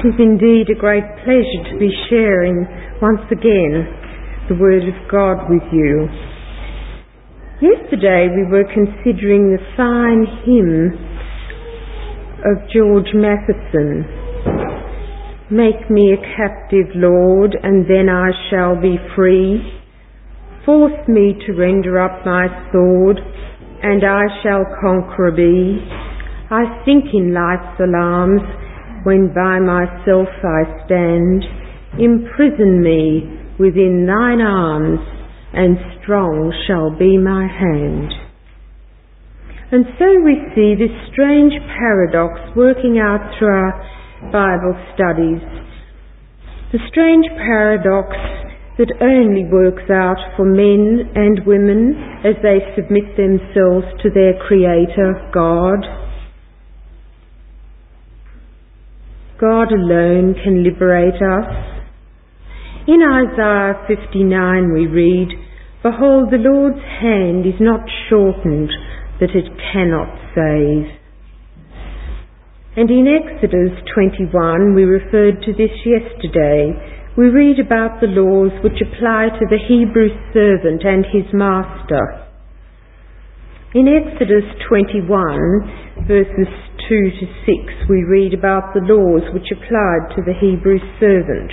It is indeed a great pleasure to be sharing once again the Word of God with you. Yesterday we were considering the fine hymn of George Matheson, "Make me a captive, Lord, and then I shall be free. Force me to render up my sword, and I shall conqueror be. I sink in life's alarms, when by myself I stand. Imprison me within thine arms, and strong shall be my hand." And so we see this strange paradox working out through our Bible studies. The strange paradox that only works out for men and women as they submit themselves to their Creator, God. God alone can liberate us. In Isaiah 59 we read, "Behold, the Lord's hand is not shortened, that it cannot save." And in Exodus 21, we referred to this yesterday, we read about the laws which apply to the Hebrew servant and his master. In Exodus 21, verses 2 to 6, we read about the laws which applied to the Hebrew servant.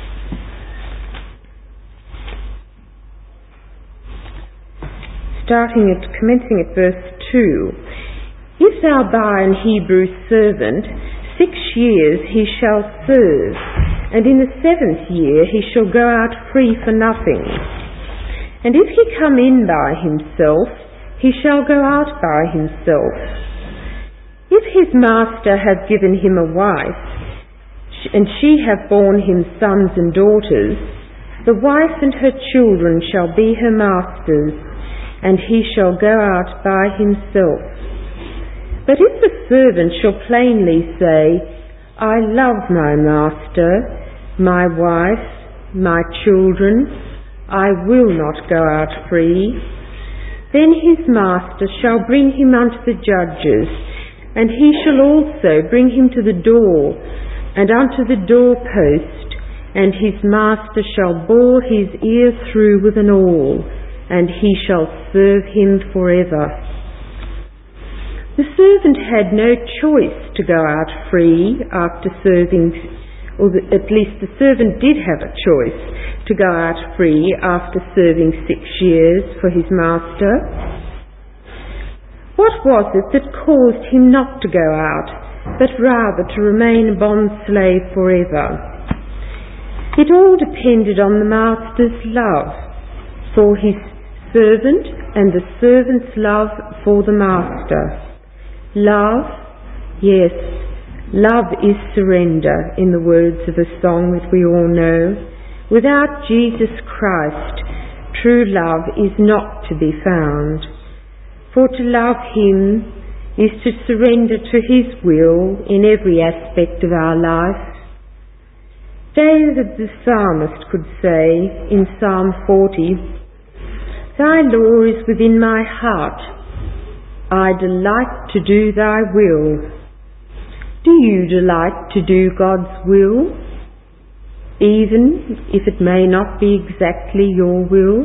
Commencing at verse 2, "If thou buy an Hebrew servant, 6 years he shall serve, and in the 7th year he shall go out free for nothing. And if he come in by himself, he shall go out by himself. If his master have given him a wife, and she have borne him sons and daughters, the wife and her children shall be her master's, and he shall go out by himself. But if the servant shall plainly say, I love my master, my wife, my children, I will not go out free, then his master shall bring him unto the judges, and he shall also bring him to the door, and unto the doorpost, and his master shall bore his ear through with an awl, and he shall serve him forever." The servant had no choice to go out free after serving, or at least the servant did have a choice to go out free after serving 6 years for his master. What was it that caused him not to go out, but rather to remain a bond-slave forever? It all depended on the master's love for his servant and the servant's love for the master. Love, yes, love is surrender, in the words of a song that we all know. Without Jesus Christ, true love is not to be found. For to love him is to surrender to his will in every aspect of our life. David the psalmist could say in Psalm 40, "Thy law is within my heart. I delight to do thy will." Do you delight to do God's will, even if it may not be exactly your will?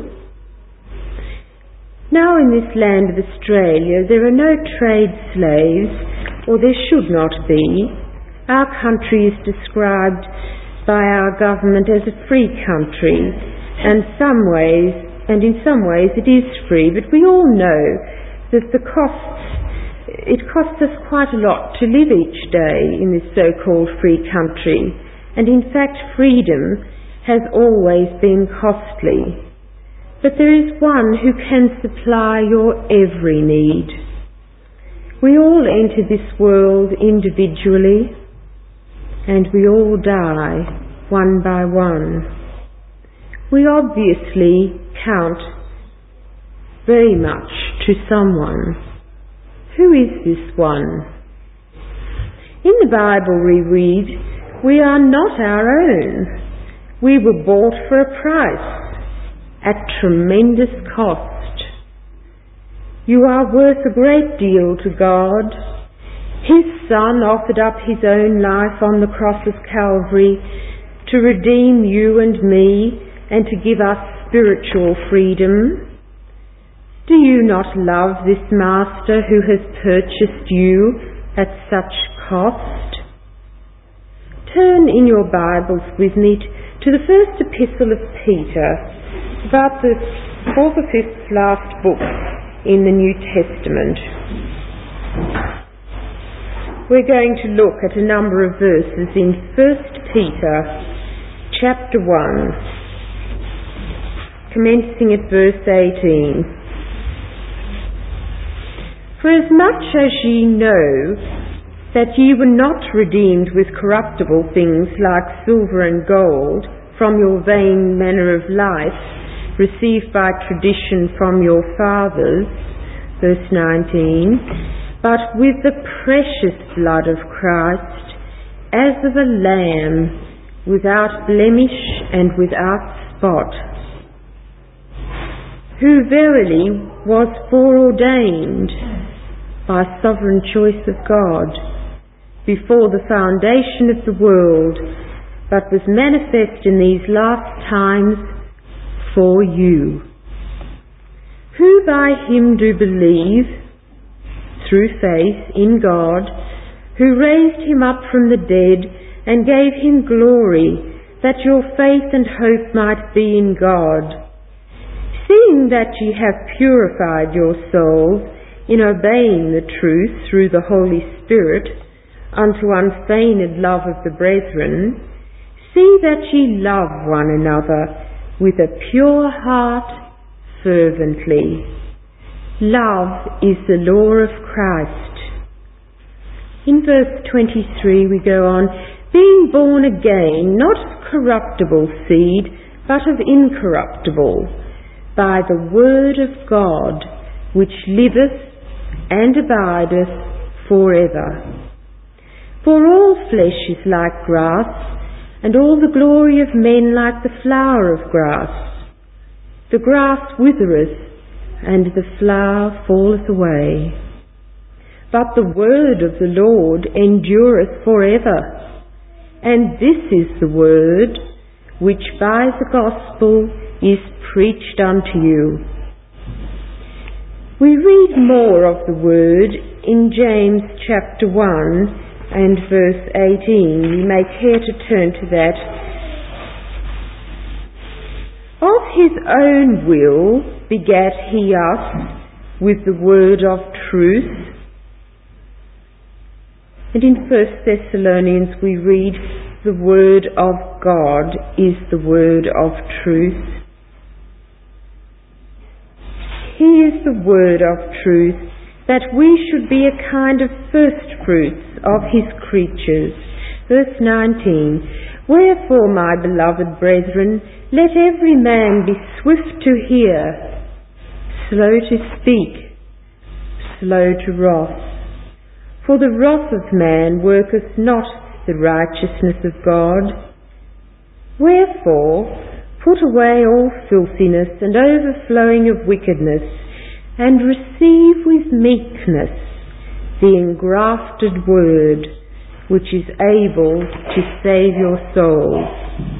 Now in this land of Australia there are no trade slaves, or there should not be. Our country is described by our government as a free country, and in some ways it is free, but we all know that it costs us quite a lot to live each day in this so-called free country, and in fact freedom has always been costly. But there is one who can supply your every need. We all enter this world individually, and we all die one by one. We obviously count very much to someone. Who is this one? In the Bible we read, "We are not our own. We were bought for a price, at tremendous cost. You are worth a great deal to God. His Son offered up his own life on the cross of Calvary to redeem you and me and to give us spiritual freedom. Do you not love this Master who has purchased you at such cost? Turn in your Bibles with me to the first epistle of Peter, about the fourth or fifth last book in the New Testament. We're going to look at a number of verses in 1 Peter chapter 1, commencing at verse 18. For as much as ye know that ye were not redeemed with corruptible things like silver and gold from your vain manner of life, received by tradition from your fathers, verse 19, but with the precious blood of Christ, as of a lamb, without blemish and without spot, who verily was foreordained by sovereign choice of God before the foundation of the world, but was manifest in these last times for you, who by him do believe, through faith in God, who raised him up from the dead and gave him glory, that your faith and hope might be in God. Seeing that ye have purified your souls in obeying the truth through the Holy Spirit, unto unfeigned love of the brethren, see that ye love one another with a pure heart fervently. Love is the law of Christ. In verse 23 we go on, being born again, not of corruptible seed, but of incorruptible, by the word of God, which liveth and abideth forever. For all flesh is like grass, and all the glory of men like the flower of grass. The grass withereth, and the flower falleth away. But the word of the Lord endureth forever. And this is the word which by the gospel is preached unto you. We read more of the word in James chapter 1 and verse 18. You may care to turn to that. Of his own will begat he us with the word of truth. And in 1 Thessalonians we read, the word of God is the word of truth. He is the word of truth, that we should be a kind of first fruits of his creatures. Verse 19, wherefore, my beloved brethren, let every man be swift to hear, slow to speak, slow to wrath. For the wrath of man worketh not the righteousness of God. Wherefore, put away all filthiness and overflowing of wickedness, and receive with meekness the engrafted word, which is able to save your souls.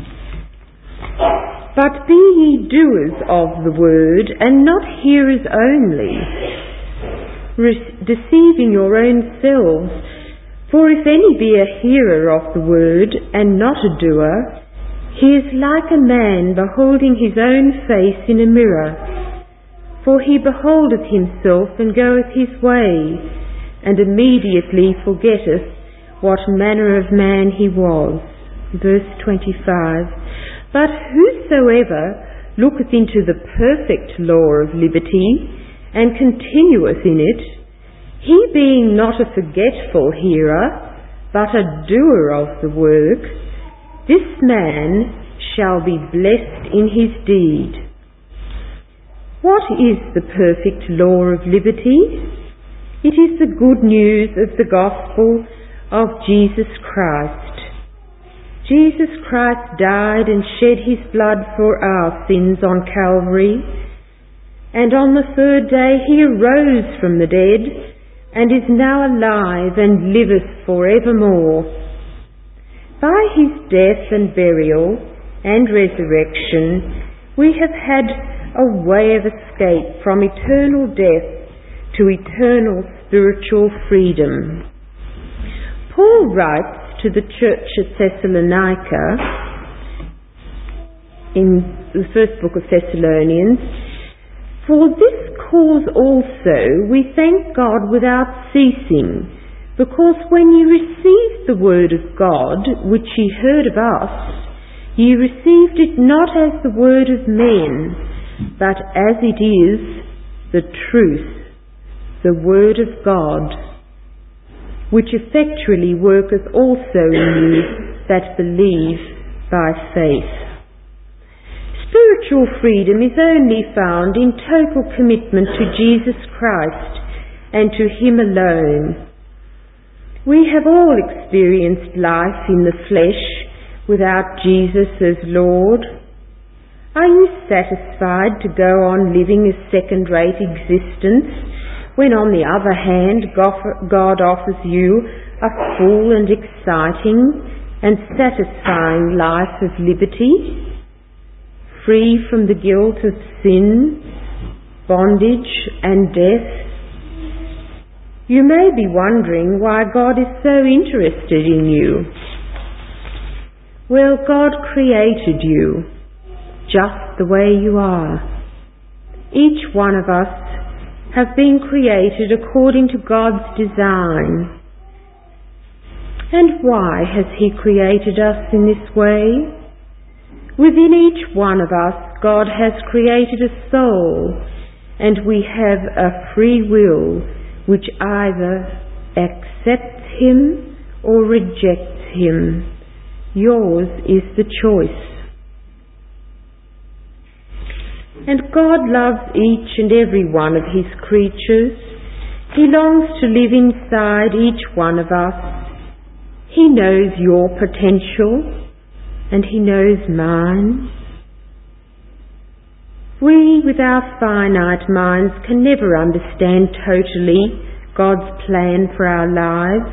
But be ye doers of the word, and not hearers only, deceiving your own selves. For if any be a hearer of the word, and not a doer, he is like a man beholding his own face in a mirror. For he beholdeth himself, and goeth his way, and immediately forgetteth what manner of man he was. Verse 25. But whosoever looketh into the perfect law of liberty, and continueth in it, he being not a forgetful hearer, but a doer of the work, this man shall be blessed in his deed. What is the perfect law of liberty? It is the good news of the gospel of Jesus Christ. Jesus Christ died and shed his blood for our sins on Calvary, and on the third day he arose from the dead, and is now alive and liveth for evermore. By his death and burial and resurrection, we have had a way of escape from eternal death to eternal spiritual freedom. Paul writes to the church at Thessalonica in the first book of Thessalonians, "For this cause also we thank God without ceasing, because when ye received the word of God, which ye heard of us, ye received it not as the word of men, but as it is the truth, the word of God, which effectually worketh also in you that believe by faith." Spiritual freedom is only found in total commitment to Jesus Christ and to Him alone. We have all experienced life in the flesh without Jesus as Lord. Are you satisfied to go on living a second-rate existence when, on the other hand, God offers you a full and exciting and satisfying life of liberty, free from the guilt of sin, bondage and death? You may be wondering why God is so interested in you. Well, God created you just the way you are. Each one of us have been created according to God's design. And why has He created us in this way? Within each one of us, God has created a soul, and we have a free will which either accepts Him or rejects Him. Yours is the choice. And God loves each and every one of His creatures. He longs to live inside each one of us. He knows your potential, and He knows mine. We, with our finite minds, can never understand totally God's plan for our lives.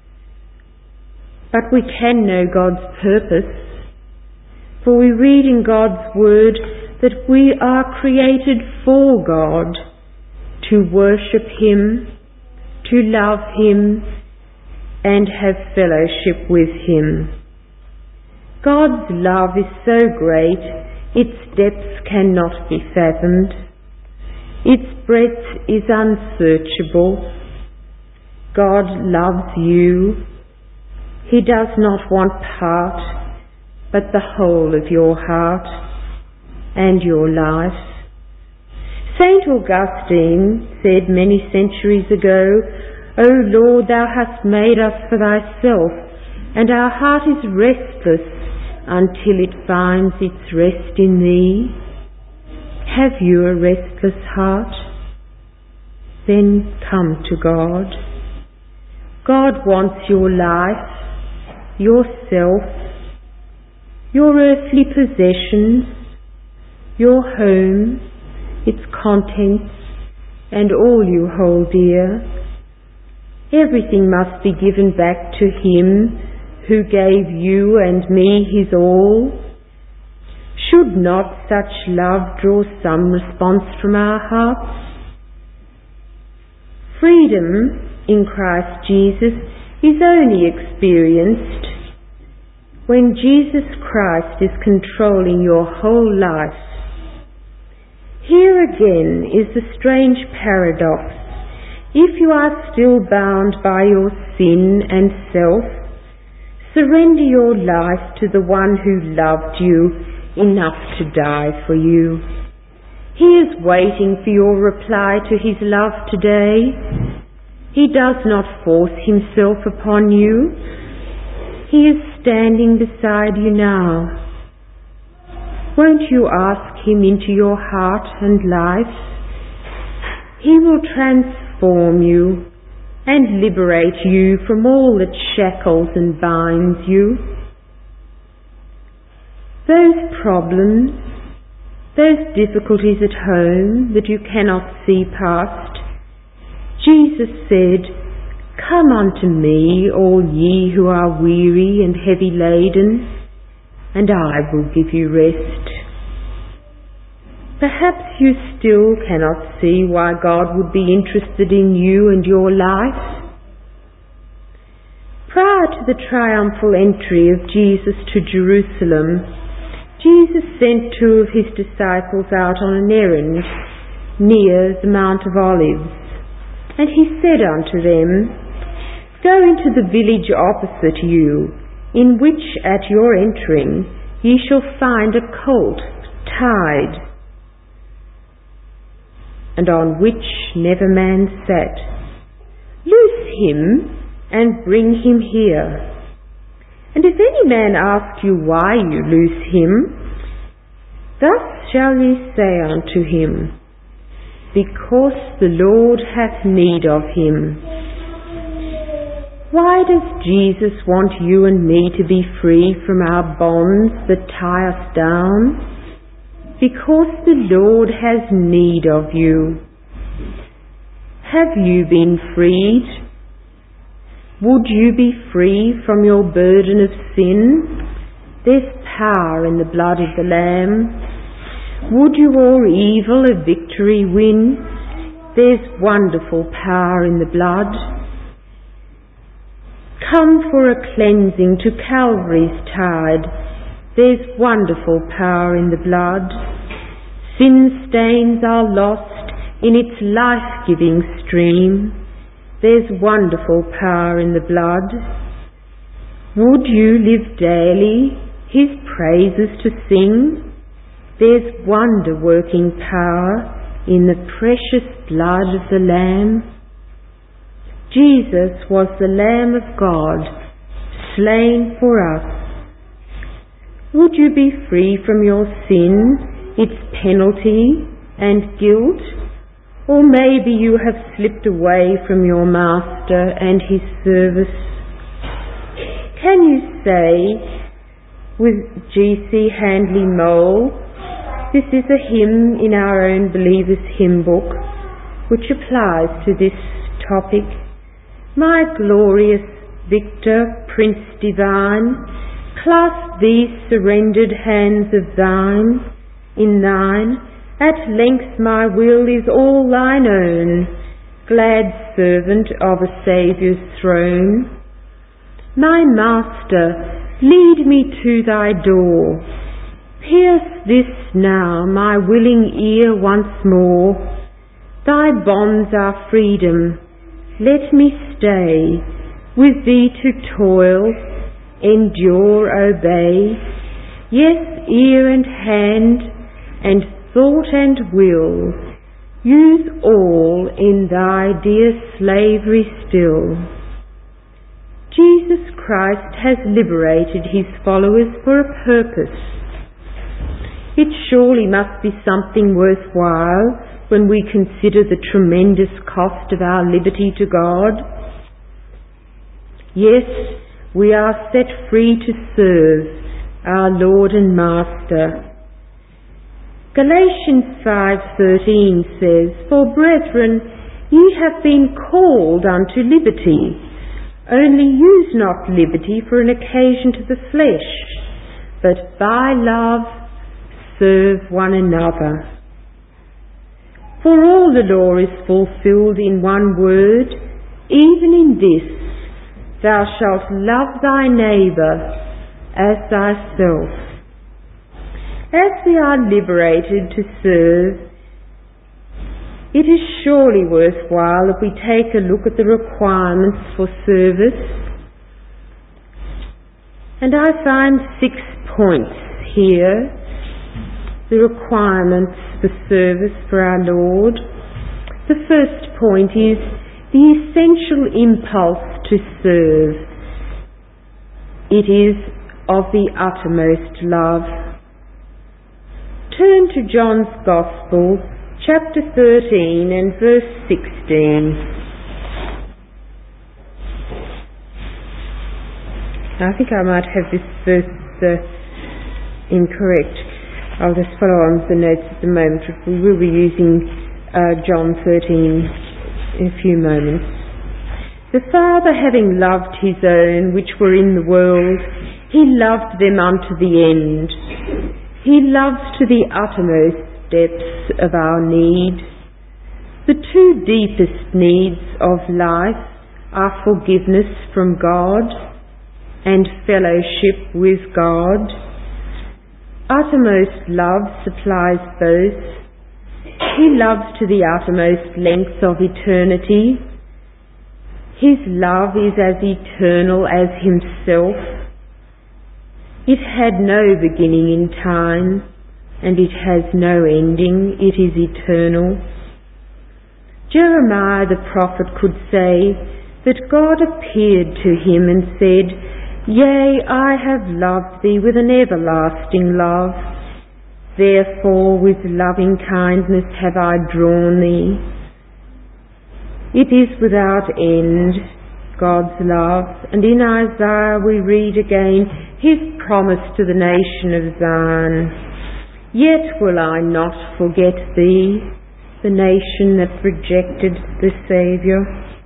But we can know God's purpose, for we read in God's Word that we are created for God, to worship Him, to love Him, and have fellowship with Him. God's love is so great, its depths cannot be fathomed. Its breadth is unsearchable. God loves you. He does not want part, but the whole of your heart and your life. Saint Augustine said many centuries ago, "O Lord, Thou hast made us for Thyself, and our heart is restless until it finds its rest in Thee." Have you a restless heart? Then come to God. God wants your life, yourself, your earthly possessions, your home, its contents, and all you hold dear. Everything must be given back to Him who gave you and me His all. Should not such love draw some response from our hearts? Freedom in Christ Jesus is only experienced when Jesus Christ is controlling your whole life. Here again is the strange paradox. If you are still bound by your sin and self, surrender your life to the one who loved you enough to die for you. He is waiting for your reply to His love today. He does not force Himself upon you. He is standing beside you now. Won't you ask Him into your heart and life? He will transform you and liberate you from all that shackles and binds you. Those problems, those difficulties at home that you cannot see past, Jesus said, "Come unto me, all ye who are weary and heavy laden, and I will give you rest." Perhaps you still cannot see why God would be interested in you and your life. Prior to the triumphal entry of Jesus to Jerusalem, Jesus sent 2 of his disciples out on an errand near the Mount of Olives. And he said unto them, "Go into the village opposite you, in which at your entering ye shall find a colt tied, and on which never man sat. Loose him, and bring him here. And if any man ask you why you loose him, thus shall ye say unto him, Because the Lord hath need of him." Why does Jesus want you and me to be free from our bonds that tie us down? Because the Lord has need of you. Have you been freed? Would you be free from your burden of sin? There's power in the blood of the Lamb. Would you o'er evil a victory win? There's wonderful power in the blood. Come for a cleansing to Calvary's tide. There's wonderful power in the blood. Sin stains are lost in its life-giving stream. There's wonderful power in the blood. Would you live daily his praises to sing? There's wonder-working power in the precious blood of the Lamb. Jesus was the Lamb of God, slain for us. Would you be free from your sin, its penalty and guilt? Or maybe you have slipped away from your Master and his service. Can you say with G.C. Handley Mole, this is a hymn in our own Believers' Hymn Book, which applies to this topic. "My glorious Victor, Prince Divine, clasp these surrendered hands of thine in thine. At length my will is all thine own, glad servant of a Saviour's throne. My Master, lead me to thy door. Pierce this now my willing ear once more. Thy bonds are freedom. Let me stay with thee to toil, endure, obey. Yes, ear and hand and thought and will, use all in thy dear slavery still." Jesus Christ has liberated his followers for a purpose. It surely must be something worthwhile when we consider the tremendous cost of our liberty to God. Yes, we are set free to serve our Lord and Master. Galatians 5:13 says, "For brethren, ye have been called unto liberty. Only use not liberty for an occasion to the flesh, but by love serve one another. For all the law is fulfilled in one word, even in this, thou shalt love thy neighbour as thyself." As we are liberated to serve, it is surely worthwhile if we take a look at the requirements for service. And I find 6 points here, the requirements for service for our Lord. The first point is the essential impulse to serve. It is of the uttermost love. Turn to John's Gospel, chapter 13 and verse 16. I think I might have this verse incorrect. I'll just follow on with the notes at the moment. We will be using John 13 in a few moments. The Father, having loved his own which were in the world, he loved them unto the end. He loves to the uttermost depths of our need. The two deepest needs of life are forgiveness from God and fellowship with God. Uttermost love supplies both. He loves to the uttermost lengths of eternity. His love is as eternal as himself. It had no beginning in time, and it has no ending. It is eternal. Jeremiah the prophet could say that God appeared to him and said, "Yea, I have loved thee with an everlasting love. Therefore with loving kindness have I drawn thee." It is without end, God's love, and in Isaiah we read again his promise to the nation of Zion. "Yet will I not forget thee," the nation that rejected the Saviour.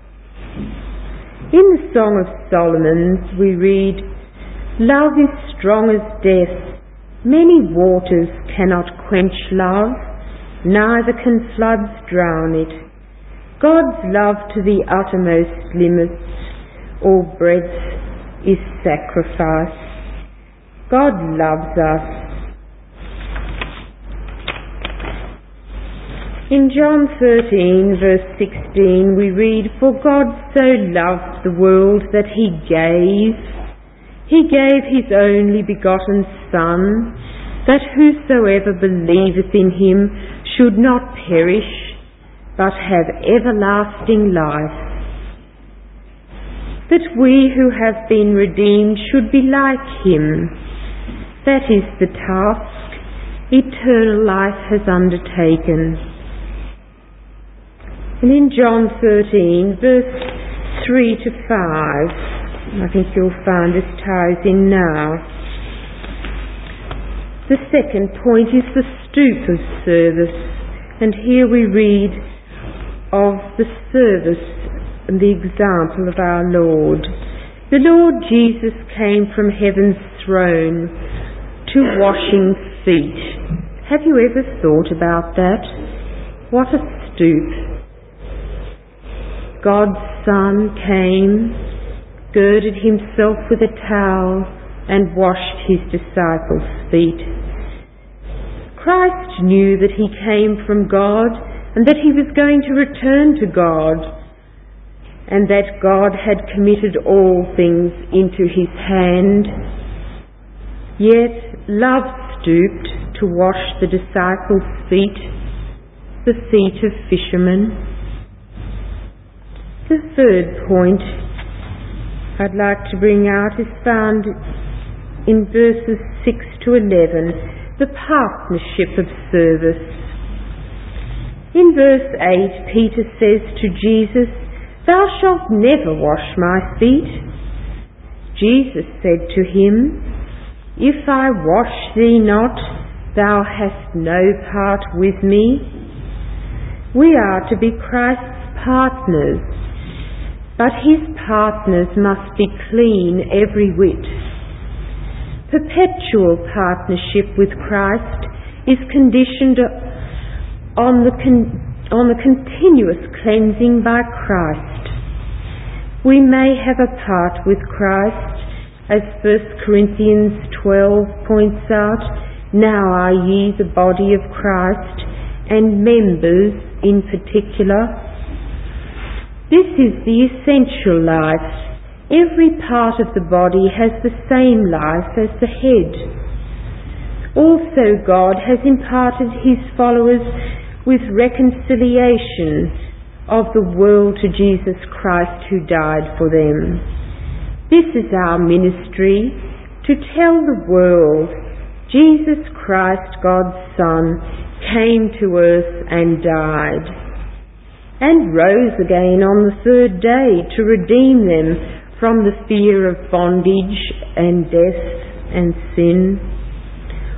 In the Song of Solomon we read, "Love is strong as death. Many waters cannot quench love, neither can floods drown it. God's love to the uttermost limits, all breadth is sacrifice." God loves us. In John 13 verse 16 we read, "For God so loved the world that he gave his only begotten Son, that whosoever believeth in him should not perish, but have everlasting life." That we who have been redeemed should be like him. That is the task eternal life has undertaken. And in John 13 verse 3 to 5, I think you'll find this ties in now. The second point is the stoop of service, and here we read of the service and the example of our Lord. The Lord Jesus came from heaven's throne to washing feet. Have you ever thought about that? What a stoop. God's Son came, girded himself with a towel, and washed his disciples' feet. Christ knew that he came from God and that he was going to return to God, and that God had committed all things into his hand. Yet love stooped to wash the disciples' feet, the feet of fishermen. The third point I'd like to bring out is found in verses 6 to 11, the partnership of service. In verse 8, Peter says to Jesus, "Thou shalt never wash my feet." Jesus said to him, "If I wash thee not, thou hast no part with me." We are to be Christ's partners, but his partners must be clean every whit. Perpetual partnership with Christ is conditioned on the continuous cleansing by Christ. We may have a part with Christ, as 1 Corinthians 12 points out, "Now are ye the body of Christ, and members in particular." This is the essential life. Every part of the body has the same life as the head. Also, God has imparted his followers with reconciliation of the world to Jesus Christ who died for them. This is our ministry, to tell the world Jesus Christ, God's Son, came to earth and died, and rose again on the third day to redeem them from the fear of bondage and death and sin.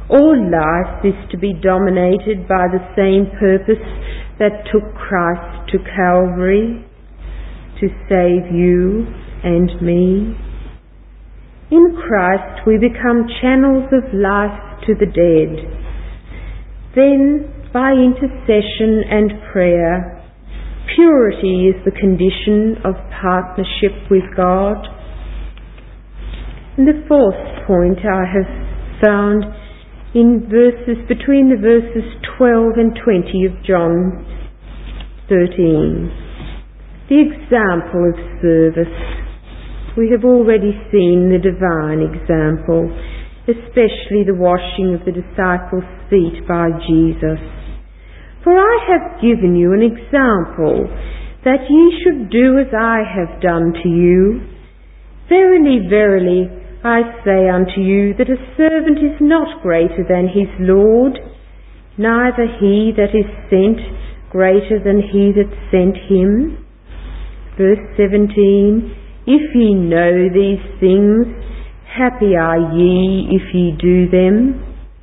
All life is to be dominated by the same purpose that took Christ to Calvary, to save you and me. In Christ we become channels of life to the dead. Then, by intercession and prayer, purity is the condition of partnership with God. And the fourth point I have found in between the verses 12 and 20 of John 13. The example of service. We have already seen the divine example, especially the washing of the disciples' feet by Jesus. For I have given you an example, that ye should do as I have done to you. Verily, verily, I say unto you, that a servant is not greater than his Lord, neither he that is sent greater than he that sent him. Verse 17, if ye know these things, happy are ye if ye do them.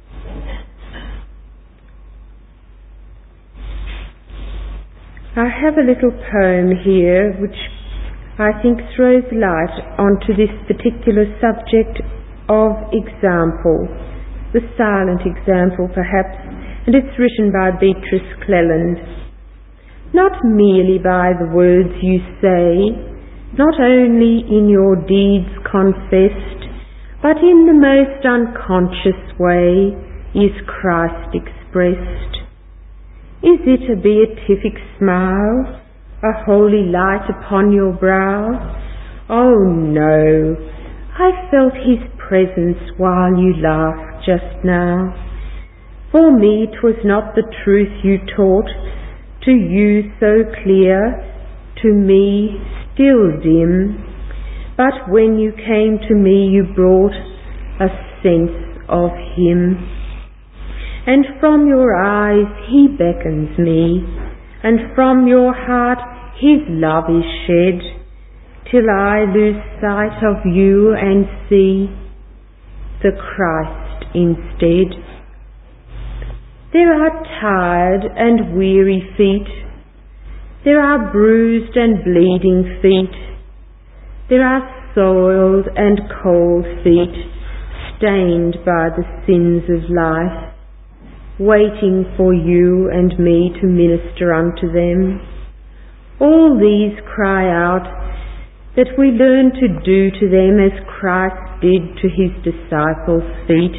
I have a little poem here which I think throws light onto this particular subject of example, the silent example perhaps, and it's written by Beatrice Cleland. Not merely by the words you say, not only in your deeds confessed, but in the most unconscious way is Christ expressed. Is it a beatific smile, a holy light upon your brow? Oh no, I felt his presence while you laughed just now. For me 'twas not the truth you taught, to you so clear, to me still dim, but when you came to me you brought a sense of him. And from your eyes he beckons me, and from your heart his love is shed, till I lose sight of you and see the Christ instead. There are tired and weary feet, there are bruised and bleeding feet, there are soiled and cold feet, stained by the sins of life, waiting for you and me to minister unto them. All these cry out that we learn to do to them as Christ did to his disciples' feet.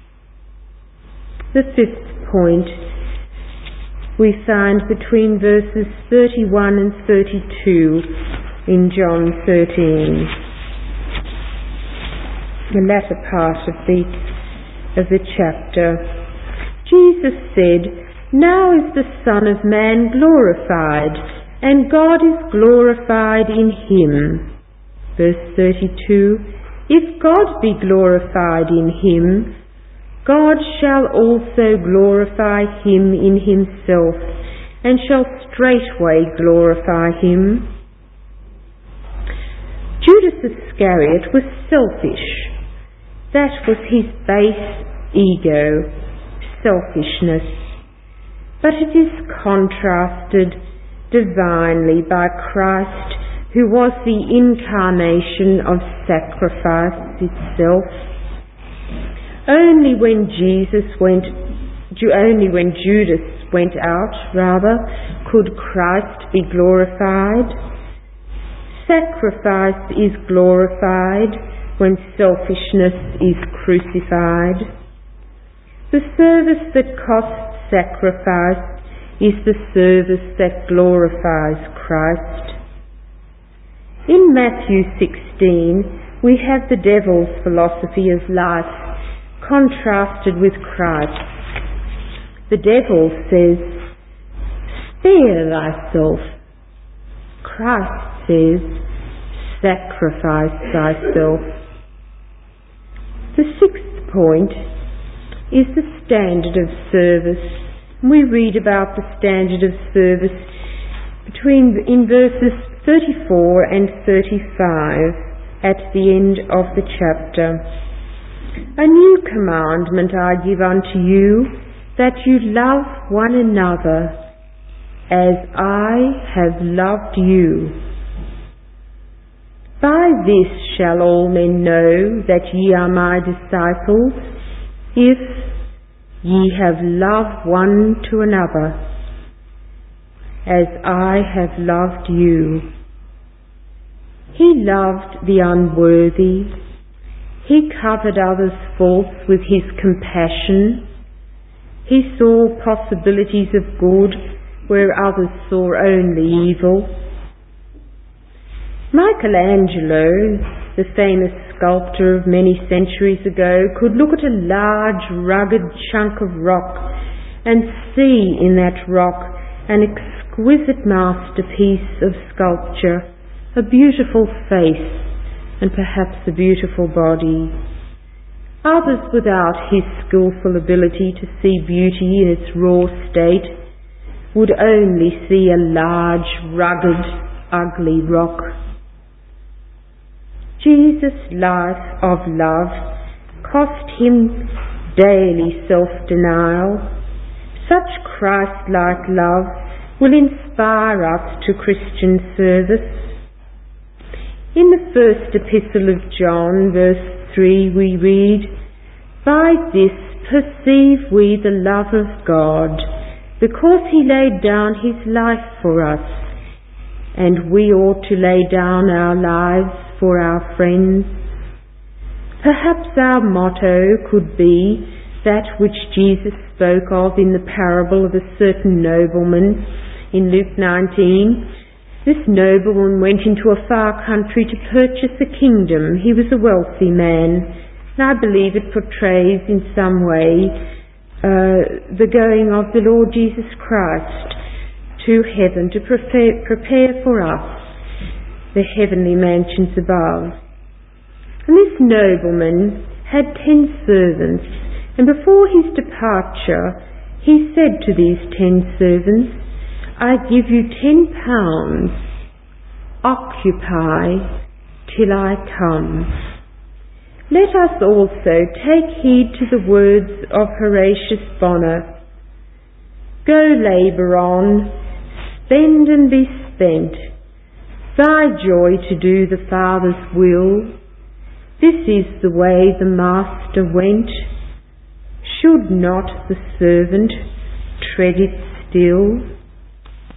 The fifth point we find between verses 31 and 32 in John 13, the latter part of the chapter. Jesus said, now is the Son of Man glorified, and God is glorified in him. Verse 32, if God be glorified in him, God shall also glorify him in himself, and shall straightway glorify him. Judas Iscariot was selfish. That was his base ego, selfishness. But it is contrasted divinely by Christ, who was the incarnation of sacrifice itself. Only when Judas went out, could Christ be glorified. Sacrifice is glorified when selfishness is crucified. The service that costs sacrifice is the service that glorifies Christ. In Matthew 16, we have the devil's philosophy of life contrasted with Christ. The devil says, spare thyself. Christ says, sacrifice thyself. The sixth point is the standard of service. We read about the standard of service in verses 34 and 35 at the end of the chapter. A new commandment I give unto you, that you love one another, as I have loved you. By this shall all men know that ye are my disciples, if ye have love one to another, as I have loved you. He loved the unworthy. He covered others' faults with his compassion. He saw possibilities of good where others saw only evil. Michelangelo, the famous sculptor of many centuries ago, could look at a large, rugged chunk of rock and see in that rock an exquisite masterpiece of sculpture, a beautiful face, and perhaps a beautiful body. Others, without his skillful ability to see beauty in its raw state, would only see a large, rugged, ugly rock. Jesus' life of love cost him daily self-denial. Such Christ-like love will inspire us to Christian service. In the first epistle of John, verse 3, we read, "By this perceive we the love of God, because he laid down his life for us, and we ought to lay down our lives for our friends." Perhaps our motto could be that which Jesus spoke of in the parable of a certain nobleman in Luke 19. This nobleman went into a far country to purchase a kingdom. He was a wealthy man, and I believe it portrays in some way the going of the Lord Jesus Christ to heaven to prepare for us the heavenly mansions above. And this nobleman had 10 servants, and before his departure he said to these 10 servants, "I give you £10, occupy till I come." Let us also take heed to the words of Horatius Bonar. "Go labour on, spend and be spent, thy joy to do the Father's will. This is the way the Master went. Should not the servant tread it still?"